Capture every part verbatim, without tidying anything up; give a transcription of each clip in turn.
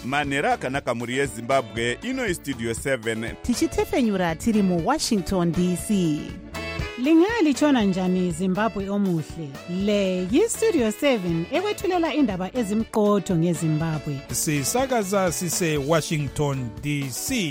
manhero akanaka mhuri yezimbabwe. Ino istudio seven tichitefenyura tiri muwashington D C. Lingalitshona njani Zimbabwe omuhle? Le yistudio seven ekwethulela indaba ezimqotho ngeZimbabwe. Sisakaza sise Washington D C.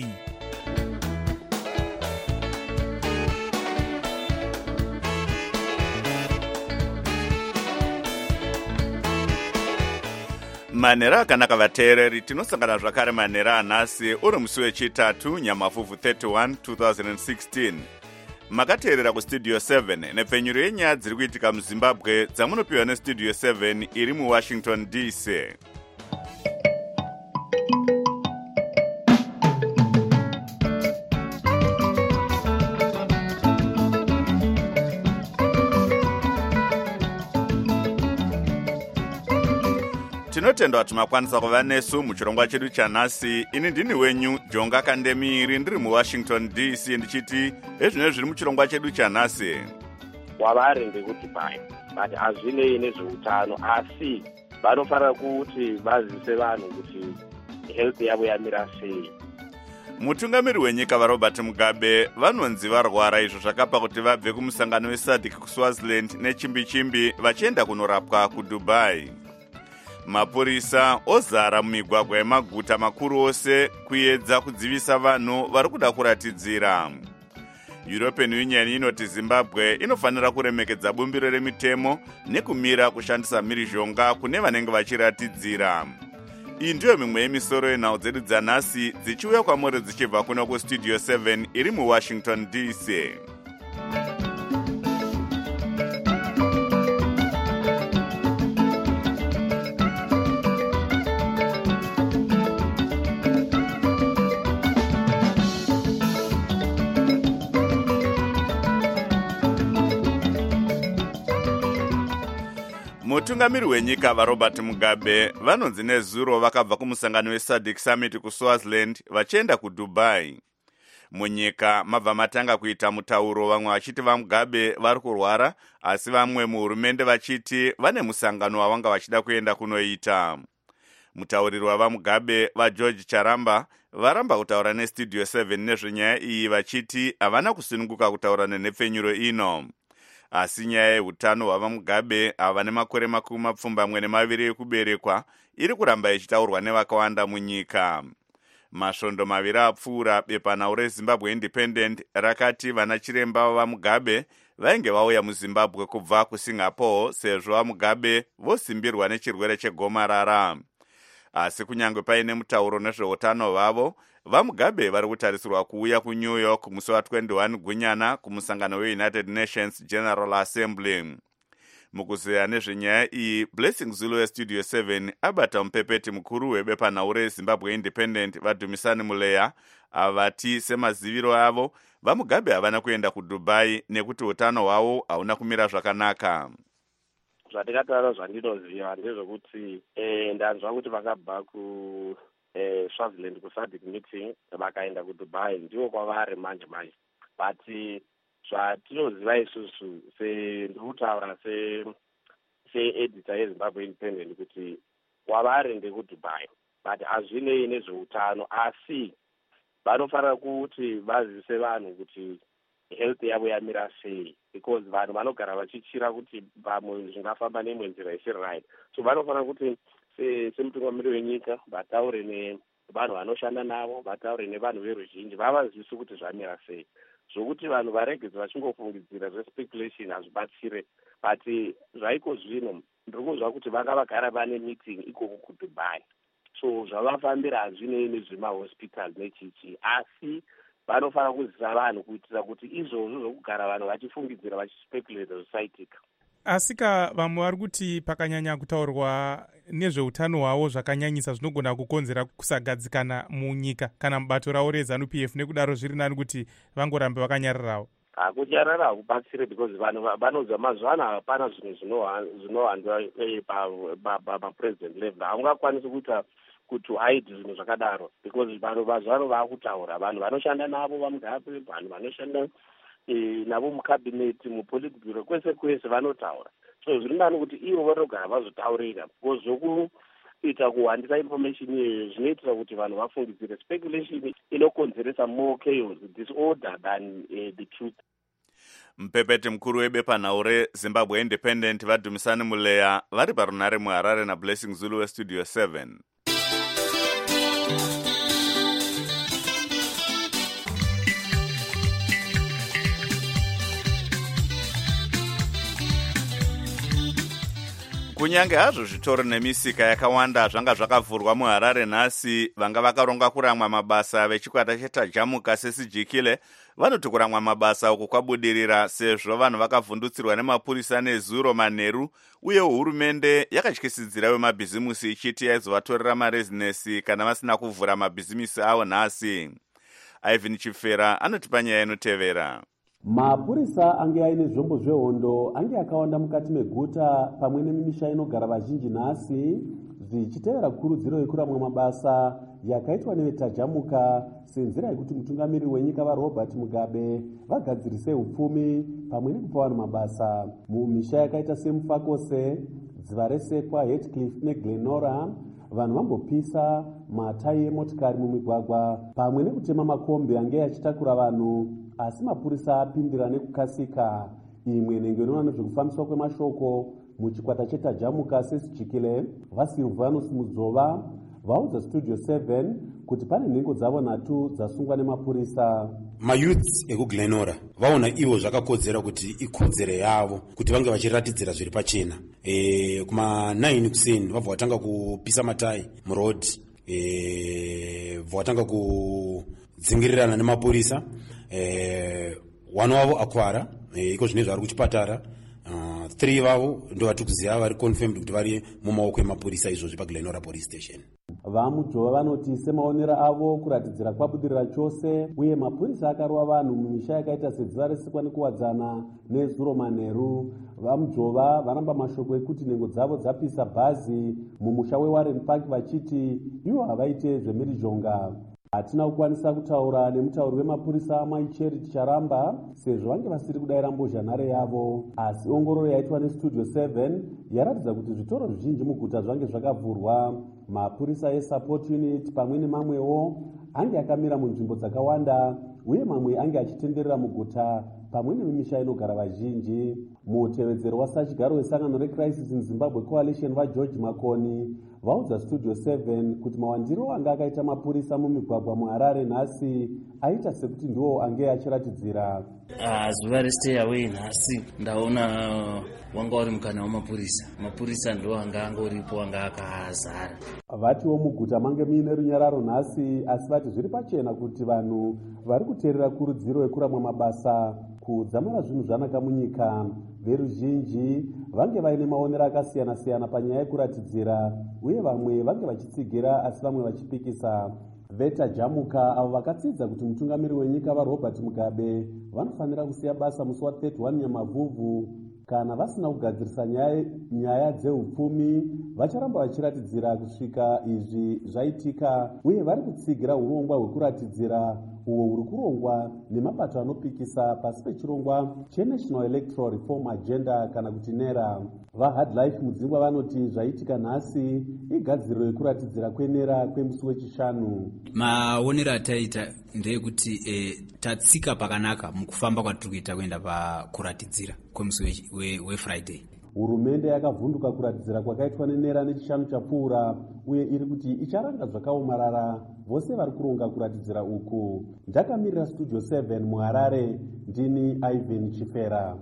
manhero akanaka vateereri, tinosangana zvakare manhero anhasi uri musi wechitatu nyamafuvhu thirty-one twenty sixteen. Makateerera kustudio seven nepfenyuro yenyaya dziri kuitika muzimbabwe dzamunopiwa nestudio seven iri muwashington D C. Tinotenda kuti makwanisa kuva nesu muchirongwa chedu chanhasi. Ini ndini wenyu Jonga Kandemiri, ndiri muwashington D C, ndichiti ezvino zviri muchirongwa chedu chanhasi. Kwavari ndekuti pai but hazvinei nezveutano, asi vanofanira kuti vazivise vanhu kuti health yavo yamira sei. Mutungamiri wenyika vaRobert Mugabe vanonzi varwara, izvo zvakapa kuti vabve kumusangano weSADC kuSwaziland nechimbi-chimbi vachienda kunorapwa kuDubai. Mapurisa ozara mumigwagwa yemaguta makuru ose kuedza kudzivisa vanhu vari kuda kuratidzira. European Union inoti Zimbabwe inofanira kuremekedza bumbiro remitemo nekumira kushandisa mhirizhonga kune vanenge vachiratidzira. Iyi ndiyo mimwe yemisoro yenhau dzedu dzanhasi dzichiuya kwamuri dzichibva kuno kustudio seven iri muwashington D C. Mutungamiri wenyika vaRobert Mugabe vanonzi nezuro vakabva kumusangano weSADC Summit kuSwaziland vachienda kuDubai. Munyika mabva matanga kuita mutauro, vamwe vachiti vaMugabe vari kurwara, asi vamwe muhurumende vachiti vane musangano wavanga vachida kuenda kunoita. Mutauriri wavaMugabe vaGeorge Charamba varamba kutaura nestudio seven nezvenyaya iyi vachiti havana kusununguka kutaura nenhepfenyuro ino. Asi nyaya yeutano hwava Mugabe ava nemakore makumi mapfumbamwe nemaviri ekuberekwa iri kuramba ichitaurwa nevakawanda munyika. Masvondo maviri apfuura, bepanhau reZimbabwe Independent rakati vana chiremba vaMugabe vainge vauya muZimbabwe kubva kuSingapore sezvo vaMugabe vosimbirwa nechirwere chegomarara. Asi kunyange paine mutauro nezveutano hwavo, vaMugabe vari kutarisirwa kuuya kuNew York musi wa21 gunyana kumusangano weUnited Nations General Assembly. Mukuzeya nezvenyaya iyi, Blessing Zulu westudio seven abata mupepeti mukuru webepanhau reZimbabwe Independent vaDumisani Muleya avati semaziviro avo vaMugabe havana kuenda kuDubai nekuti utano hwavo hauna kumira zvakanaka. Zvandikataura zvandinoziva ndezvekuti eh, ndanzwa kuti vakabva ku eh, Swaziland kuSADC meeting vakaenda kuDubai, ndiwo kwavari manje manje. But zvatinoziva isusu sendikutaura se seeditor yeZimbabwe Independent kuti kwavari ndekuDubai, but hazvinei nezveutano, asi vanofanira kuti vazivise vanhu kuti health yavo yamira sei, because vanhu vanogara vachichira kuti pamwe zvingafamba nemwe nzira isiri right. So vanofanira kuti semutungamiri wenyika vataure nevanhu vanoshanda navo, vataure nevanhu veruzhinji, vavazivise kuti zvamira sei. Zvokuti vanhu varegedze vachingofungidzira zvespekulation hazvibatsire. But zvaiko zvino ndiri kuzwa kuti vanga vagara vane meeting ikoko kuDubai, so zvavafambira hazvinei nezvemahospital nechichi, asi vanofanira kuzivisa vanhu kuitira kuti izvozvo zvokugara vanhu vachifungidzira vachispekulate zvisaitika. Asika vamwe vari kuti pakanyanya kutaurwa nezveutano hwavo zvakanyanyisa zvinogona kukonzera kusagadzikana munyika kana mubato ravo reZANU P F, nekudaro zviri nani kuti vangorambe vakanyararawo. Hakunyarara hakubatsire, because vanhu vanonzwa mazuva ano hapana zvinhu zvinohandwa papresident level. Haungakwanisi kuita kuti haidi zvinhu zvakadaro, because vanhu mazuvano vaakutaura, vanhu vanoshanda navo vaMugabe, vanhu vanoshanda navo mukabineti, mupolitbureau, kwese kwese vanotaura. So zviri nani kuti ivo vanogara vazotaurira, because zvoku kuita kuhwandisa information iyoyo zvinoitira kuti vanhu vafungidzire. Speculation inokonzeresa more chaos, disorder than uh, the truth. Mpepeti mkuru webepanhau reZimbabwe Independent Vadhumisani Muleya vari parunare muHarare naBlessing Zulu weStudio seven. Kunyange hazvo zvitoro nemisika yakawanda zvanga zvakavhurwa muHarare nhasi, vanga vakaronga kuramwa mabasa vechikwata chetajamuka sesijikile vanoti kuramwa mabasa uku kwabudirira sezvo vanhu vakavhundutsirwa nemapurisa nezuro manheru, uye hurumende yakatyisidzira wemabhizimusi ichiti yaizovatorera marezinesi kana vasina kuvhura mabhizimisi avo nhasi. Ivan Chifera anoti panyaya inotevera. Mapurisa ange aine zvombo zvehondo ange akawanda mukati meguta pamwe nemisha inogara vazhinji nhasi, zvichitevera kurudziro yekuramwa mabasa yakaitwa nevetajamuka senzira yekuti mutungamiriri wenyika vaRobert Mugabe vagadzirise upfumi pamwe nekupa vanhu mabasa. Mumisha yakaita semufakose, dziva resekwa, Heathcliff neGlenora, vanhu vambopisa matayi emotikari mumigwagwa pamwe nekutema makombi ange achitakura vanhu, asi mapurisa apindira nekukasika. Imwe nenge inoona nezvekufambiswa kwemashoko muchikwata chetajamuka sesijikile vaSilvanus Mudzova vaudza Studio seven kuti pane nhengo dzavo nhatu dzasungwa nemapurisa. Mayouths ekuGlenora vaona ivo zvakakodzera kuti ikodzero yavo kuti vange vachiratidzira zviri pachena. E, kuma nine kuseni vabva vatanga kupisa matayi muroad, e, vabva vatanga kudzingirirana nemapurisa. E, wano wavo akwara, e, iko zvinezvo vari kuchipatara. Uh, three vavo ndo vari kuziva vari confirmed kuti vari mumaoko emapurisa izvozvi paGlenora police station. Vamudzova vanoti semaonera avo kuratidzira kwabudirira chose, uye mapurisa akarova vanhu mumisha yakaita sedziva resikwa nekuwadzana nezuro manheru. Vamudzova varamba mashoko ekuti nhengo dzavo dzapisa bhazi mumusha weWarren Park vachiti ivo havaite zvemhirizhonga. Hatina kukwanisa kutaura nemutauri wemapurisa Mai Charity Charamba sezvo vange vasiri kudayira mbozhanhare yavo, asi ongororo yaitwa neStudio seven yaratidza kuti zvitoro zvizhinji muguta zvange zvakavhurwa. Mapurisa eSupport Unit pamwe nemamwewo ange akamira munzvimbo dzakawanda, uye mamwe ange achitenderera muguta pamwe nemisha inogara vazhinji. Mutevedzero wasachigaro wesangano reCrisis in Zimbabwe Coalition vaGeorge Makoni vaudza Studio seven kuti mawandiro anga akaita mapurisa mumigwagwa muHarare nhasi aita sekuti ndiwo ange achiratidzira. Ah, zuva restay away nhasi ndaona wanga uri mukana wamapurisa. Mapurisa ndo anga angoripo anga akazara. Vatiwo muguta mange muine runyararo nhasi, asi vati zviri pachena kuti vanhu vari kuteerera kurudziro yekuramwa mabasa kudzamara zvinhu zvanaka munyika. Veruzhinji vange vaine maonero akasiyana-siyana panyaya yekuratidzira, uye vamwe vange vachitsigira asi vamwe vachipikisa. Vetajamuka avo vakatsidza kuti mutungamiriri wenyika vaRobert Mugabe vanofanira kusiya basa musi wa31 Nyamavhuvhu kana vasina kugadzirisa nyaya, nyaya dzeupfumi vacharamba vachiratidzira kusvika izvi zvaitika, uye vari kutsigira urongwa hwekuratidzira uwo huri kurongwa nemabato anopikisa pasi pechirongwa cheNational Electoral Reform Agenda kana kuti NERA. VaHardlife Mudzingwa vanoti zvaitika nhasi igadziriro yekuratidzira kwenera kwemusi wechishanu. Maonero ataita ndeyekuti e, tatsika pakanaka mukufamba kwatiri kuita kuenda pakuratidzira kwemusi weFriday. Hurumende yakavhunduka kuratidzira kwakaitwa neNERA nechishanu chapfuura, uye iri kuti icharanga zvakaomarara vose vari kuronga kuratidzira uku. Ndakamirira Studio seven muHarare, ndini Ivan Chifera.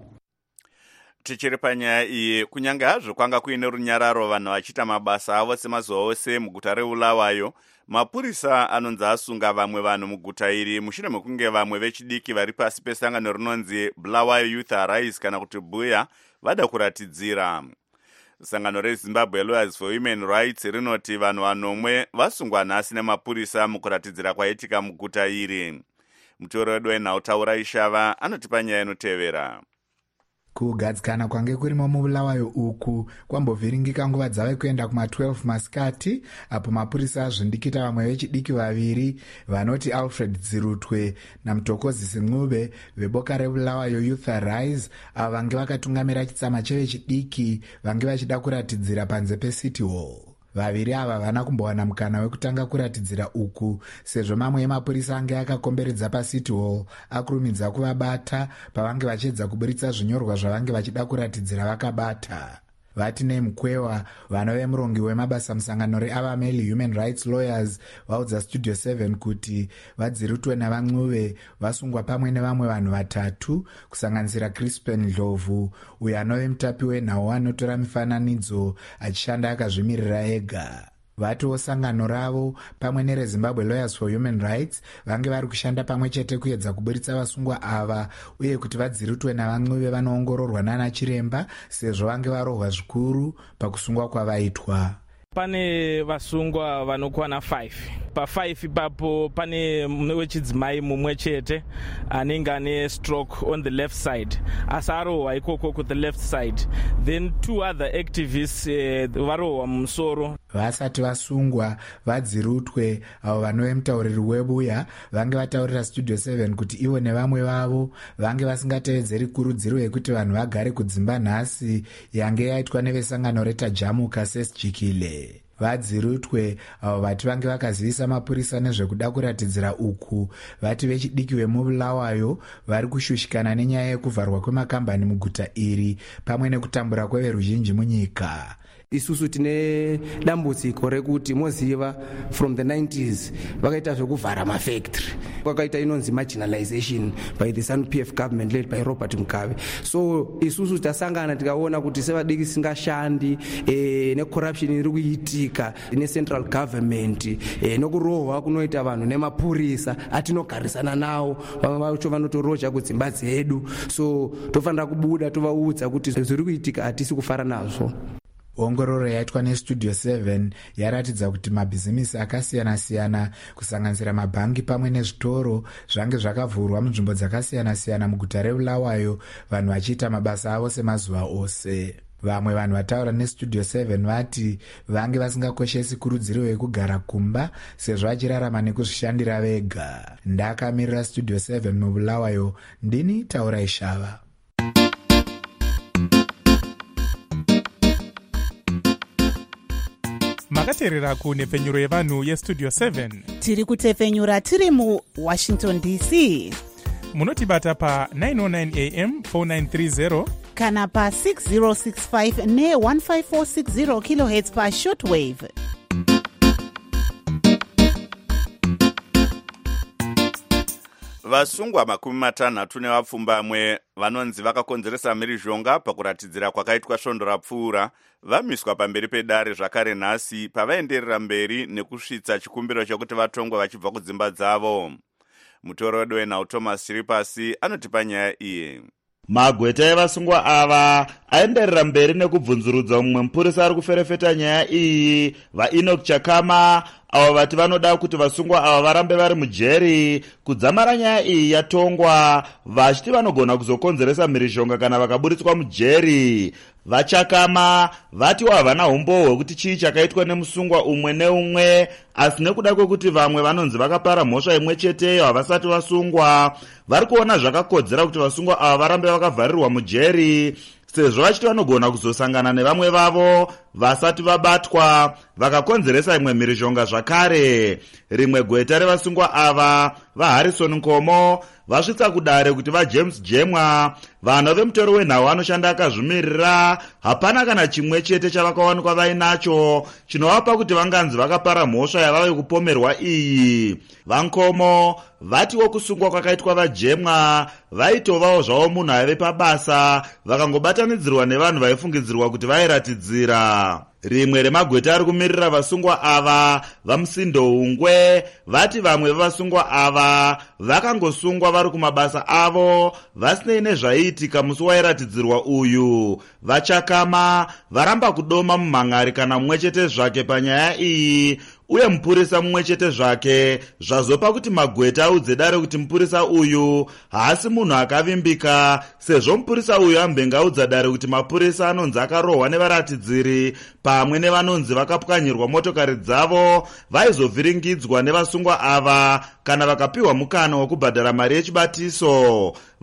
Tichiri panyaya iyi, kunyange hazvo kwanga kuine runyararo vanhu vachiita mabasa avo semazuva ose muguta reBulawayo, mapurisa anonzi asunga vamwe vanhu muguta iri mushure mekunge vamwe vechidiki vari pasi pesangano rinonzi Bulawayo Youth Arise kana kuti Buya vada kuratidzira. Sangano reZimbabwe Lawyers for Human Rights rinoti vanhu vanomwe vasungwa nhasi nemapurisa mukuratidzira kwaitika muguta iri. Mutori wedu wenhautaura Ishava anoti panyaya inotevera. Kugadzikana kwange kurimo mubulawayo uku kwambovhiringika nguva dzave kuenda kuma twelve masikati, apo mapurisa azvindikita vamwe vechidiki vaviri vanoti Alfred Dzirutwe naMutokozi Sin'ube veboka reBulawayo Youth Arise, avo vange vakatungamira chitsama chevechidiki vange vachida kuratidzira panze peCity Hall. vaviri ava vana kumbowana mukana wekutanga kuratidzira uku sezvo mamwe emapurisa ange akakomberedza pacity hall akurumidza kuvabata pavange vachiedza kuburitsa zvinyorwa zvavange vachida kuratidzira vakabata. Vatine Mkwewa, vanove murongi wemabasa musangano reAvameli Human Rights Lawyers, vaudza Studio seven kuti vadzirutwe navan'uve vasungwa pamwe nevamwe vanhu vatatu kusanganisira Crispin Ndlovu, uyo anove mutapi wenhau anotora mifananidzo achishanda akazvimirira ega. Vatiwo sangano ravo pamwe nereZimbabwe Lawyers for Human Rights vange vari kushanda pamwe chete kuedza kuburitsa vasungwa ava uye kuti vadzirutwe navan'uve vanoongororwa nana chiremba sezvo vange varohwa zvikuru pakusungwa kwavaitwa. Pane vasungwa vanokwana five. Pa five ipapo pane wechidzimai mumwe chete anenge ane stroke on the left side. Asarohwa ikoko ku the left side. Then two other activists uh, varohwa mumusoro. Vasati vasungwa vadzirutwe avo vanove mutauriri webuya vange vataurira Studio seven kuti ivo nevamwe vavo vange vasingatevedzeri kurudziro yekuti vanhu vagare kudzimba nhasi yange yaitwa nevesangano retajamuka sesjikile. Vadzirutwe avo vati vange vakazivisa mapurisa nezvekuda kuratidzira uku vati vechidiki vemubulawayo vari kushushikana nenyaya yekuvharwa kwemakambani muguta iri pamwe nekutambura kweveruzhinji munyika. Isusu tine dambudziko rekuti moziva from the nineties vakaita zvekuvhara mafactory kwakaita inonzi marginalization by the SANU P F government led by Robert Mugabe. So isusu tasangana tikaona kuti sevadiki singashandi eh, necorruption iri kuitika ne central government eh, nokurohwa kunoita vanhu nemapurisa atinogarisana nawo vamwe vacho vanotoroja kudzimba dzedu. So tofanira kubuda tovaudza kuti zviri kuitika hatisi kufara nazvo. Ongororo yaitwa neStudio seven yaratidza kuti mabhizimisi akasiyana-siyana kusanganisira mabhangi pamwe nezvitoro zvange zvakavhurwa munzvimbo dzakasiyana-siyana muguta reBulawayo vanhu vachiita mabasa avo semazuva ose. Vamwe vanhu vataura neStudio seven vati vange vasingakoshesi kurudziro yekugara kumba sezvo vachirarama nekuzvishandira vega. Ndakamirira Studio seven muBulawayo, ndini Taura Ishava. Makateerera kunhepfenyuro yevanhu yeStudio seven. Tiri kutepfenyura tiri muWashington D C. Munotibata pa nine oh nine A M four nine three zero kana pa six zero six five ne one five four six zero kilohertz pa shortwave. Vasungwa makumi matanhatu nevapfumbamwe vanonzi vakakonzeresa mhirizhonga pakuratidzira kwakaitwa svondo rapfuura vamiswa pamberi pedare zvakare nhasi pavaenderera mberi nekusvitsa chikumbiro chokuti vatongwe vachibva kudzimba dzavo. Mutoredo wenhau Thomas Chiripasi anotipa nyaya iyi. Magweta evasungwa ava aenderera mberi nekubvunzurudza mumwe mupurisa ari kuferefeta nyaya iyi, vaEnoch Chakama, avo vati vanoda kuti vasungwa ava varambe vari mujeri kudzamara nyaya iyi yatongwa, vachiti vanogona kuzokonzeresa mhirizhonga kana vakaburitswa mujeri. Vachakama vati havana umbo hwekuti chii chakaitwa nemusungwa umwe neumwe, asi nekuda kwekuti vamwe vanonzi vakapara mhosva imwe cheteyo havasati vasungwa, vari kuona zvakakodzera kuti vasungwa ava varambe vakavharirwa mujeri sezvo vachiti vanogona kuzosangana nevamwe vavo vasati vabatwa vakakonzeresa imwe mhirizhonga zvakare. Rimwe gweta revasungwa ava vaHarrison Nkomo vasvitsa kudare kuti vaJames Jemwa, vanhu vemutoro wenhau anoshanda akazvimirira, hapana kana chimwe chete chavakawanikwa vainacho chinovapa kuti vanganzi vakapara mhosva yavave kupomerwa iyi. VaNkomo vatiwo kusungwa kwakaitwa vaJemwa vaitovawo zvavo munhu aive pabasa vakangobatanidzirwa nevanhu vaifungidzirwa kuti vairatidzira. Rimwe remagweta ari kumirira vasungwa ava vaMusindo Ungwe vati vamwe vevasungwa ava vakangosungwa vari kumabasa avo vasinei nezvaiitika musi wairatidzirwa uyu. Vachakama varamba kudoma mumhangari kana mumwe chete zvake panyaya iyi, uye mupurisa mumwe chete zvake zvazopa kuti magweta audze dare kuti mupurisa uyu haasi munhu akavimbika, sezvo mupurisa uyu ambenga audza dare kuti mapurisa anonzi akarohwa nevaratidziri pamwe nevanonzi vakapwanyirwa motokari dzavo vaizovhiringidzwa nevasungwa ava kana vakapiwa mukana wokubhadhara mari yechibatiso.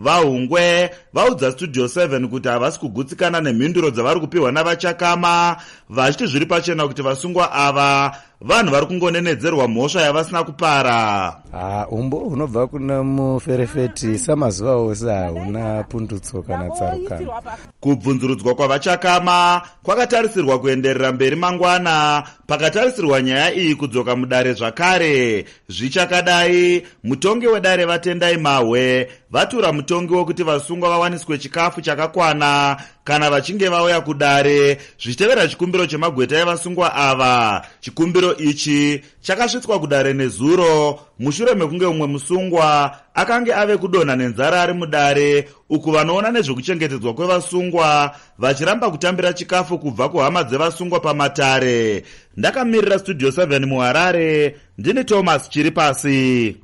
vahungwe vaudza studio seven kuti havasi kugutsikana nemhinduro dzavari kupiwa navachakama, vachiti zviri pachena kuti vasungwa ava vanhu vari kungonenedzerwa mhosva yavasina kupara. Ah, umbo unobva kuna muferefeti samazuva ose hauna pundutso kana tsarukano. Kubvunzurudzwa kwavachakama kwakatarisirwa kuenderera mberi mangwana, pakatarisirwa nyaya iyi kudzoka mudare zvakare. Zvichakadai, mutongi wedare Vatendai Mahwe vatura mutongi wokuti vasungwa vawaniswe chikafu chakakwana kana vachinge vauya kudare, zvichitevera chikumbiro chemagweta evasungwa ava. Chikumbiro ichi chakasvitswa kudare nezuro mushure mekunge umwe musungwa akange ave kudonha nenzara ari mudare, uku vanoona nezvekuchengetedzwa kwevasungwa vachiramba kutambira chikafu kubva kuhama dzevasungwa pamatare. Ndakamirira studio seven muHarare, ndini Thomas Chiripasi.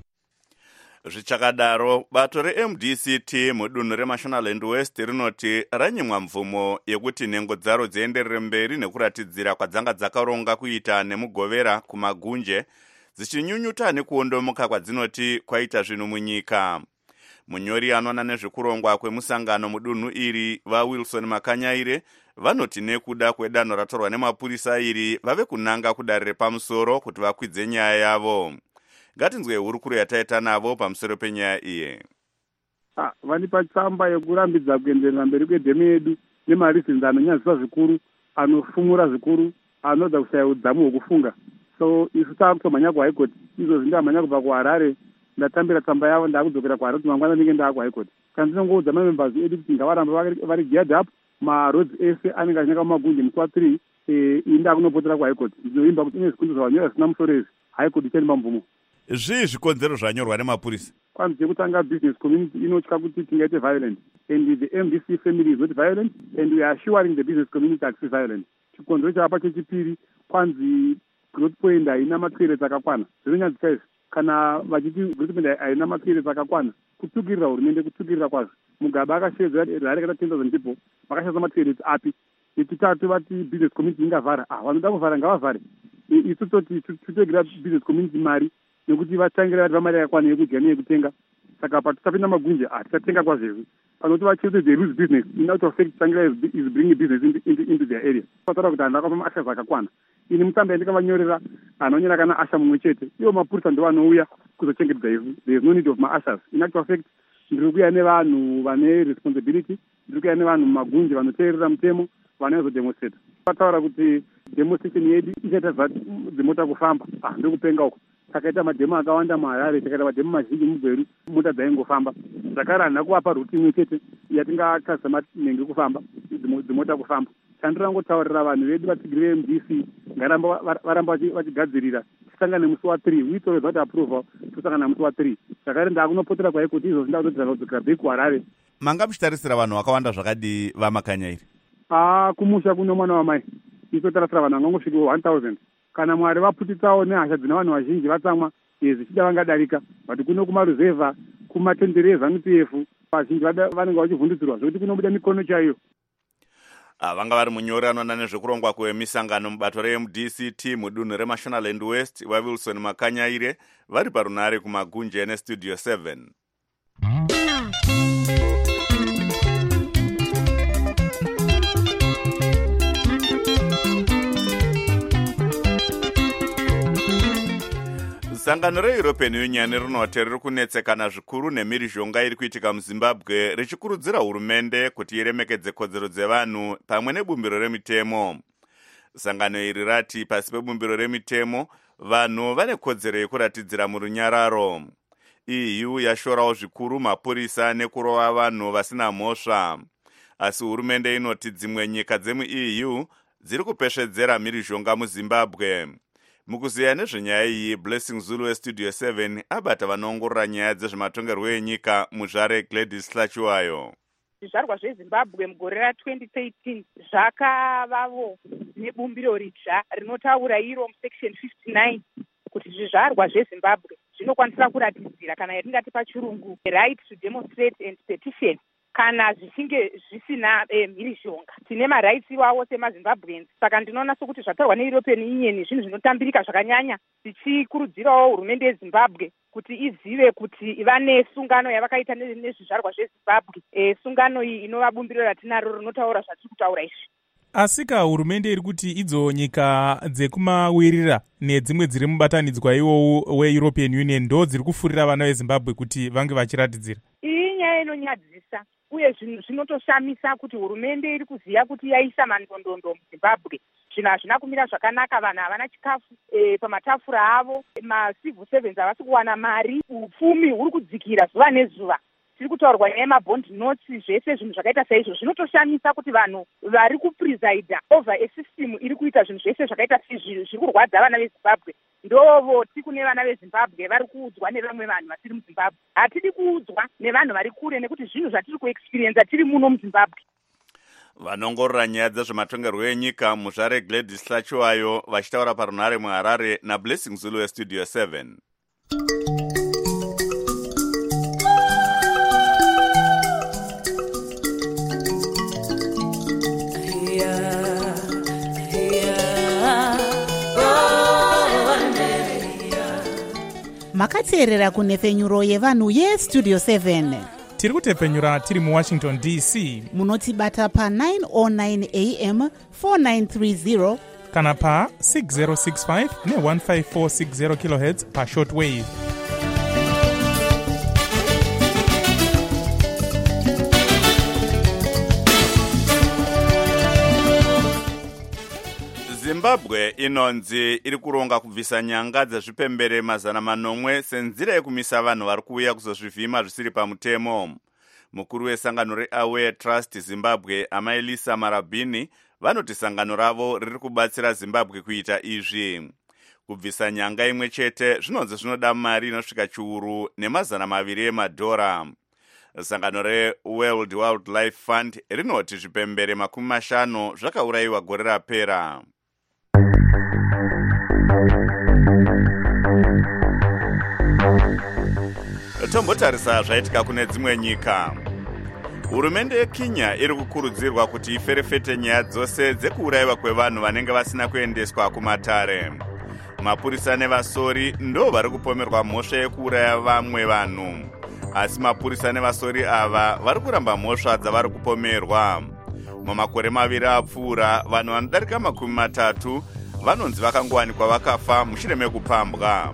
Zvichakadaro, bato re-M D C T mudunhu reMashonaland West rinoti ranyimwa mvumo yekuti nhengo dzaro dzienderere mberi nekuratidzira kwadzanga dzakaronga kuita nemugovera kumagunje, dzichinyunyuta nekuondomoka kwadzinoti kwaita zvinhu munyika. Munyori anoona nezvekurongwa kwemusangano mudunhu iri vaWilson Makanyaire vanoti nekuda kwedanho ratorwa nemapurisa iri vave kunanga kudare repamusoro kuti vakwidze nyaya yavo. Ngatinzwe hurukuro yataita navo pamusoro penyaya iye. Ah, vanipa tsamba yekurambidza kuenderera mberi kwedheme yedu nemareasons anonyadzisa zvikuru, anofumura zvikuru, anoda kushaya udzamu hwekufunga. So isu taakutomhanya kuHigh Court, izvo zvindamhanya kubva kuHarare, ndatambira tsamba yavo ndakudzokera kuHarare kuti mangwana ndinenge ndaakuHigh Court. Kana ndinongoudza mamembers edu kuti ngavarambe vari geared up, maroads ese anenge achinyaka kumagunde musi wa three, eh, inda kunopotera kuHigh Court. Ndinoimba kuti ine zvikunda zvavanyora zvisina musoro izvi, High Court ichaimba mvumo. Zvii zvikonzero zvanyorwa nemapurisa? Kwanzi chekutanga business community inotya kuti tingaite violent, and the M D C family is not violent, and we are assuring the business community that is violent. Chikonzero chapa chechipiri, kwanzi growth point haina matwirets akakwana. Zvinonyadzisa izvi kana vachiti growth point haina matwirets akakwana, kutsukirira hurumende, kutsukirira kwazvo. Mugabe akashedza rareka ten thousand people, vakashadza matwirets api. Yechitatu vati business community ingavhara. Ah, vanoda kuvhara ngavavhare. Isu toti tutogira business community mari nekuti vatangira vati vamari yakwana yekudya neyekutenga. Saka patisapinda magunje hatichatenga kwazvezvi. Panoti vachiti they lose business, in out of fact tangira is bringing business into, into, into their area. Pataura kuti hanhu akapa asha zvakakwana. Ini mutambo yandikavanyorera anonyora kana asha mumwe chete. Ivo mapurisa ndo vanouya kuzochengetedza ivhu. There is no need of maashas. In actual fact ndiri kuuya nevanhu vane responsibility, ndiri kuuya nevanhu mumagunje vanoteerera mutemo, vanozodemonstrate. Pataura kuti demonstration yedu ichaita zvati dzimota kufamba. Ah, ndiri kupenga uko. Takaita madhemo akawanda muHarare, takaita madhemo mazhinji muGweru, mota dzaingofamba. Zvakare handina kuvapa ruti imwe chete yatingakazama nenge kufamba, dzimota kufamba. Chandirangotaurira vanhu vedu vatsigiri ve-M D C ngaramba varamba vachigadzirira tisangane musi wa three, we thought that approval tosangana musi wa three. Zvakare ndakunopotera kuHigh Court izvo zvindakutodzera kudzokera bheki kuHarare. Manga muchitarisira vanhu vakawanda zvakadi vaMakanyaire? Ah, kumusha kuno mwana wamai. Isotarisira vanhu vangangosvika one thousand. Kana Mwari vaputitsawo nehasha dzina vanhu vazhinji vatsamwa, zvichida vangadarika. But kuno kumaruzevha, kumatendere eZANU P F, vazhinji vanenge vachivhundutsirwa zvokuti kunobuda mikono chaiyo. Vanga vari munyori anoona nezvekurongwa kwemisangano mubato re-M D C T mudunhu reMashonaland West vaWilson Makanyaire vari parunare kumagunje nestudio seven. Sangano re-European Union rinoti riri kunetsekana zvikuru nemhirizhonga iri kuitika muZimbabwe richikurudzira hurumende kuti iremekedze kodzero dzevanhu pamwe nebumbiro remitemo. Sangano iri rati pasi pebumbiro remitemo vanhu vane kodzero yekuratidzira murunyararo. E U yashorawo zvikuru mapurisa nekurova vanhu vasina mhosva. Asi hurumende inoti dzimwe nyika dzemu-E U dziri kupesvedzera mhirizhonga muZimbabwe. Mukuziya nezvenyaya iyi, Blessing Zulu weStudio seven abata vanoongorora nyaya dzezvematongerwo enyika muZvare Gladys Tlachiwayo. Zvizvarwa zveZimbabwe mugore ra-twenty thirteen zvakavavo nebumbiro ritsva rinotaura iro musection fifty-nine kuti zvizvarwa zveZimbabwe zvinokwanisa kuratidzira kana yatingati pachirungu right to demonstrate and petition kana zvichinge zvisina eh, mhirizhonga. Tine marights iwawo semazimbabweans, saka ndinoona sokuti zvataurwa neeuropean union zvinhu zvinotambirika zvakanyanya, tichikurudzirawo hurumende yezimbabwe kuti izive kuti vane sungano yavakaita nezvizvarwa zvezimbabwe. E, sungano iyi inova bumbiro ratinaro rinotaura zvatiri kutaura izvi. Asika hurumende iri kuti idzo nyika dzekumawirira nedzimwe dziri mubatanidzwa iwowu weEuropean Union ndo dziri kufurira vana vezimbabwe kuti vange vachiratidzira. Iyi nyaya inonyadzisa uye zvinotoshamisa kuti hurumende iri kuziva kuti yaisa mandondondo muzimbabwe. Zvinhu hazvina kumira zvakanaka, vanhu havana chikafu e, pamatafura avo, macivil servants havasi kuwana mari, upfumi huri kudzikira zuva nezuva. Tiri kutaurwa nyaya yemabond notes, zvese zvinhu zvakaita saizvo zvinotoshamisa kuti vanhu vari kupresida over esystem iri kuita zvinhu zvese zvakaita saizvi zviri kurwadza vana vezimbabwe. Ndovo tikune vana vezimbabwe vari kuudzwa nevamwe vanhu vasiri muzimbabwe. Hatidi kuudzwa nevanhu vari kure nekuti zvinhu zvatiri kuexperienza tiri muno muzimbabwe. Vanongorora nyaya dzezvematongerwo enyika muzvare Gladys Hlachiwayo vachitaura parunhare muHarare naBlessing Zulu weStudio seven. Makateerera kunhepfenyuro yevanhu yeStudio seven. Tiri kutepfenyura tiri muWashington D C. Munotibata pa nine oh nine a m four nine three zero kana pa six zero six five ne one five four six zero kilohertz pa shortwave. Zimbabwe inonzi iri kuronga kubvisa nyanga dzezvipembere mazana manomwe senzira yekumisa vanhu vari kuuya kuzozvivhima zvisiri pamutemo. Mukuru wesangano reAware Trust Zimbabwe Amai Lisa Marabini vanoti sangano ravo riri kubatsira Zimbabwe kuita izvi. Kubvisa nyanga imwe chete zvinonzi zvinoda mari inosvika chiuru nemazana maviri emadhora. Sangano reWorld Wildlife Fund rinoti zvipembere makumi mashanu zvakaurayiwa gore rapera. Tombotarisa zvaitika kune dzimwe nyika. Hurumende yeKenya iri kukurudzirwa kuti iferefete nyaya dzose dzekuurayiwa kwevanhu vanenge vasina kuendeswa kumatare. Mapurisa nevasori ndo vari kupomerwa mhosva yekuuraya vamwe vanhu. Asi mapurisa nevasori ava vari kuramba mhosva dzavari kupomerwa. Mumakore maviri apfuura vanhu vanodarika makumi matatu vanonzi vakangowanikwa vakafa mushure mekupambwa.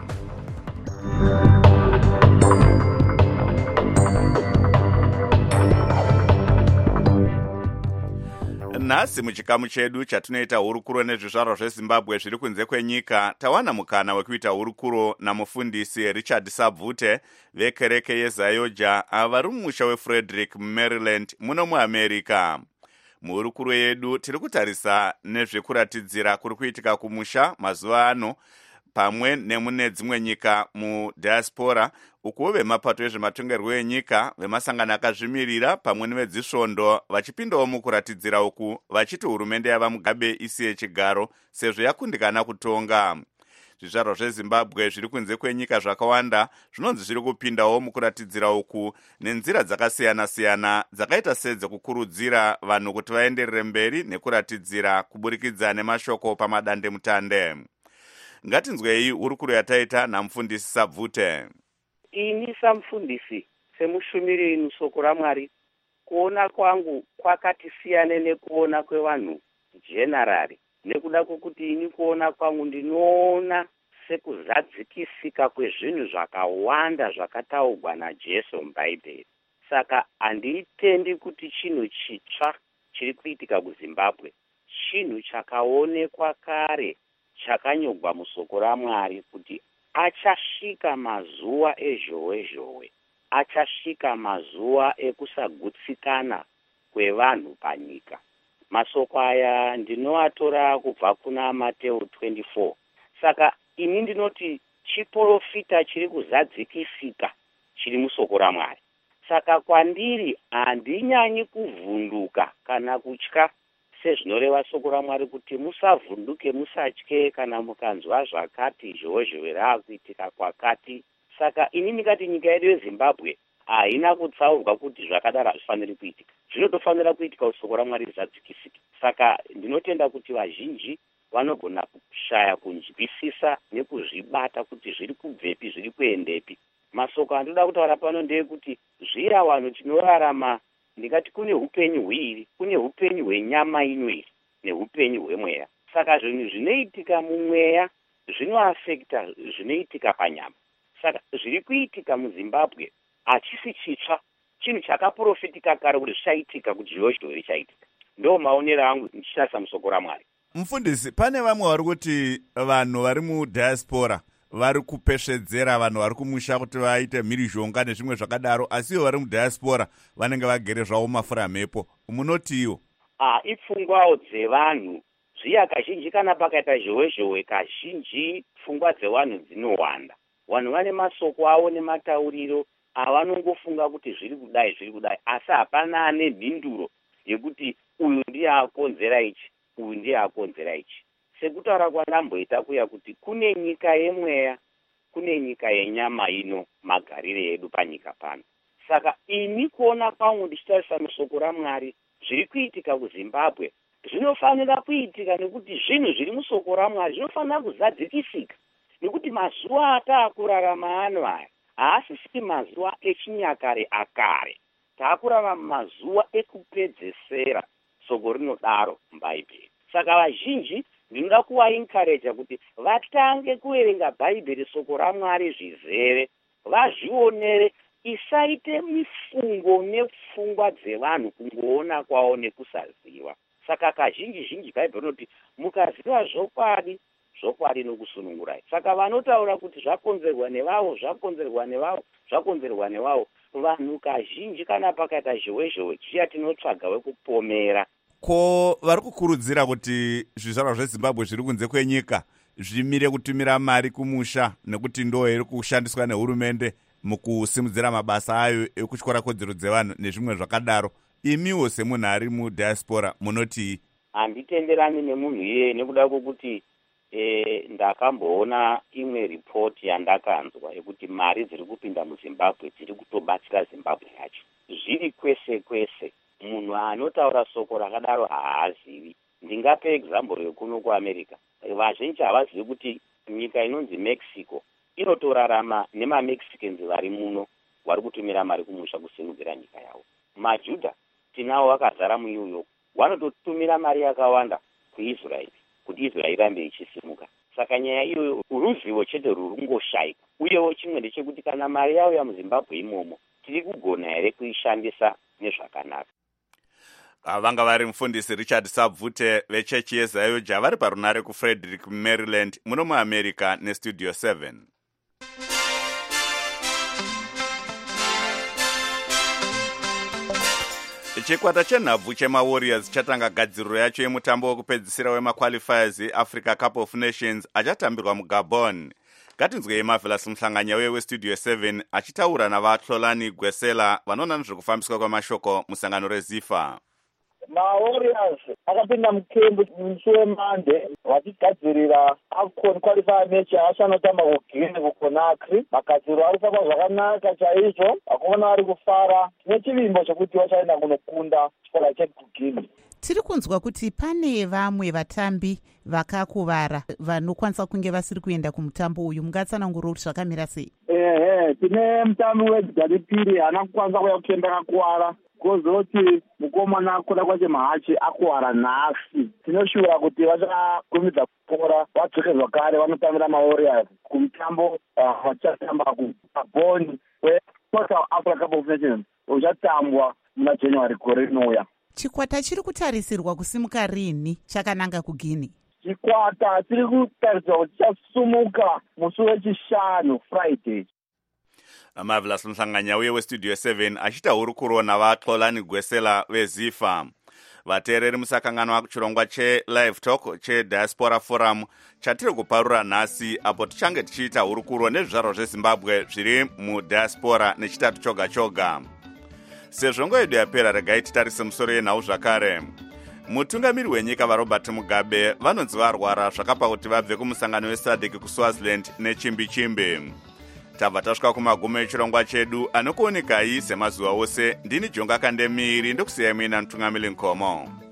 Nhasi muchikamu chedu chatinoita hurukuro nezvizvarwa zveZimbabwe zviri kunze kwenyika, tawana mukana wekuita hurukuro namufundisi Richard Sabvute vekereke yeZayoja vari mumusha weFrederick muMaryland muno muAmerica. Muhurukuro yedu tiri kutarisa nezvekuratidzira kuri kuitika kumusha mazuva ano pamwe nemune dzimwe nyika mudiaspora, uko vemapato ezvematongerwo enyika vemasangano akazvimirira pamwe nevedzisvondo vachipindawo mukuratidzira uku vachiti hurumende yava Mugabe isiye chigaro sezvo yakundikana kutonga. Zvizvarwa zveZimbabwe zviri kunze kwenyika zvakawanda zvinonzi zviri kupindawo mukuratidzira uku nenzira dzakasiyana-siyana dzakaita sedzekukurudzira vanhu kuti vaenderere mberi nekuratidzira kuburikidza nemashoko pamadande mutande. Ngatinzwei hurukuro yataita namufundisi Sabvute. Ini samufundisi semushumiri musoko raMwari, kuona kwangu kwakati siyane nekuona kwevanhu generali. Nekuda kwokuti ini kuona kwangu ndinoona sekuzadzikisika kwezvinhu zvakawanda zvakataurwa naJesu muBhaibheri. Saka handitendi kuti chinhu chitsva chiri kuitika kuZimbabwe, chinhu chakaonekwa kare, chakanyogwa musoko raMwari kuti achasvika mazuva ezhowe zhowe, achasvika mazuva ekusagutsikana kwevanhu panyika. Masoko aya ndinoatora kubva kuna Mateo twenty-four. Saka ini ndinoti chiprofita chiri kuzadzikisika chiri musoko raMwari. Saka kwandiri handinyanyi kuvhunduka kana kutya sezvinoreva soko raMwari kuti musavhunduke, musatye kana mukanzwa zvakati zhowezhowe raakuitika kwakati. Saka ini ndikati nyika yedu yeZimbabwe haina kutsaurwa kuti zvakadaro hazvifaniri kuitika. Zvinotofanira kuitika kuti soko raMwari rizadzikisike. Saka ndinotenda kuti vazhinji vanogona kushaya kunzwisisa nekuzvibata kuti zviri kubvepi zviri kuendepi. Masoko andoda kutaura pano ndeyekuti zvira vanhu tinorarama, ndingati kune upenyu hwiri, kune upenyu hwenyama inwiri neupenyu hwemweya. Saka zvinhu zvinoitika mumweya zvinoafekta zvinoitika panyama. Saka zviri kuitika muZimbabwe hachisi chitsva, chinhu chakaprofetika kare kuti zvichaitika, kuti zvoizvo richaitika. Ndo maonero angu ndichitasa musoko raMwari. Mufundisi, pane vamwe vari kuti vanhu vari mudiaspora vari kupesvedzera vanhu vari kumusha kuti vaite mhirizhonga nezvimwe zvakadaro, asiwo vari mudiaspora vanenge vagere zvavo mafura mhepo. Munotiwo? Ah, ipfungwawo dzevanhu. Zviya kazhinji kana pakaita zhowe-zhowe, kazhinji pfungwa dzevanhu dzinowanda. Vanhu vane masoko avo nematauriro avanongofunga kuti zviri kudai zviri kudai, asi hapana ane mhinduro yekuti uyu ndiye akonzera ichi, uyu ndiye akonzera ichi. Sekutaura kwandamboita kuya kuti kune nyika yemweya, kune nyika yenyama ino magarire edu panyika pano. Saka ini kuona kwangu ndichitarisa musoko raMwari zviri kuitika kuZimbabwe zvinofanira kuitika nekuti zvinhu zviri musoko raMwari zvinofanira kuzadzikisika, nekuti mazuva ataakurarama ano aya haasisiri mazuva echinyakare akare. Taakurarama mazuva ekupedzesera soko rinodaro mubhaibheri. Saka vazhinji ndinoda kuvaencouragea kuti vatange kuverenga bhaibheri, soko raMwari, zvizere, vazvionere, isaite mifungo nepfungwa dzevanhu kungoona kwavo nekusaziva. Saka kazhinji zhinji bhaibheri rinoti mukaziva zvokwadi, zvokwadi nokusunungurai. Saka vanotaura kuti zvakonzerwa nevavo, zvakonzerwa nevavo, zvakonzerwa nevavo, vanhu kazhinji kana pakaita zhowe-zhowe chiya tinotsvaga wekupomera. Ko vari kukurudzira kuti zvizvarwa zveZimbabwe zviri kunze kwenyika zvimire kutumira mari kumusha, nekuti ndo iri kushandiswa nehurumende mukusimudzira mabasa ayo ekutyora kodzero dzevanhu nezvimwe zvakadaro. Imiwo semunhu ari mudiaspora munotii? Handitenderani nemunhu iye, nekuda kwokuti e, ndakamboona imwe ripoti yandakanzwa yekuti mari dziri kupinda muZimbabwe dziri kutobatsira Zimbabwe yacho. Zviri kwese kwese. Munhu anotaura soko rakadaro haazivi. Ndingape example yekuno kuAmerica. Vazhinji havazivi kuti nyika inonzi Mexico inotorarama nemaMexicans vari muno vari kutumira mari kumusha kusimudzira nyika yavo. MaJudha tinavo vakazara muNew York, vanototumira mari yakawanda kuIsrael kuti Israel irambe ichisimuka. Saka nyaya iyoyo ruzivo chete rurungoshaika. Uyewo chimwe ndechekuti kana mari yauya muZimbabwe imomo, tiri kugona here kuishandisa nezvakanaka. Vanga vari mufundisi Richard Sabvute vechechi yeZayoja vari parunare kuFrederick, Maryland, muno muAmerica neStudio seven. Chikwata chenhabvu chemaWarriors chatanga gadziriro yacho yemutambo wekupedzisira wemaqualifiers eAfrica Cup of Nations achatambirwa muGabon. Ngatinzwei Marvelous Mhlanganya weStudio seven achitaura navaXolani Gwesela vanoona nezvekufambiswa kwamashoko musangano reZIFA. MaWarriors akapinda mukembu musi weMande vachigadzirira AFCON qualifier match achanotamba kuGuinea kuConakry. Magadziriro ari kufa zvakanaka chaizvo, vakuona vari kufara nechivimbo chokuti vachaenda kunokunda chikora chekuGuinea. Tiri kunzwa kuti pane vamwe vatambi vakakuvara vanokwanisa kunge vasiri kuenda kumutambo uyu. Mungatsanangura kuti zvakamira sei? Ehe, tine mutambi weDaripiri haana kukwanisa kuuya kukemba akakuwara. Kozoti mukomana kuda kwache Mahachi akuwara nhasi. Tinoshura kuti vachakurumidza kupora vadzoke zvakare vanotambira maWarriors kumutambo vachatamba kuGabon weSouth Africa Cup of Nations uchatambwa muna January gore rinouya. Chikwata chiri kutarisirwa kusimuka rini chakananga kuGuinea? Chikwata chiri kutarisirwa kuti chasumuka musi wechishanu Friday. Marvelous Mhlanganya weStudio seven achita hurukuro navaXolani Gwesela veZIFA. Vateereri musakangano kuchirongwa cheLive Talk cheDiaspora Forum chatiri kuparura nhasi, apo tichange tichiita hurukuro nezvizvarwa zveZimbabwe zviri mudiaspora nechitatu choga choga. Sezvo nguva yedu yapera, regai titarise musoro yenhau zvakare. Mutungamiri wenyika vaRobert Mugabe vanonzi varwara zvakapa kuti vabve kumusangano weSADC kuSwaziland nechimbi chimbi. tabva tasvika kumagumo echirongwa chedu anokuonekai semazuva ose. Ndini Jonga Kandemiri ndokusiyai muina mutungamiri Nkomo.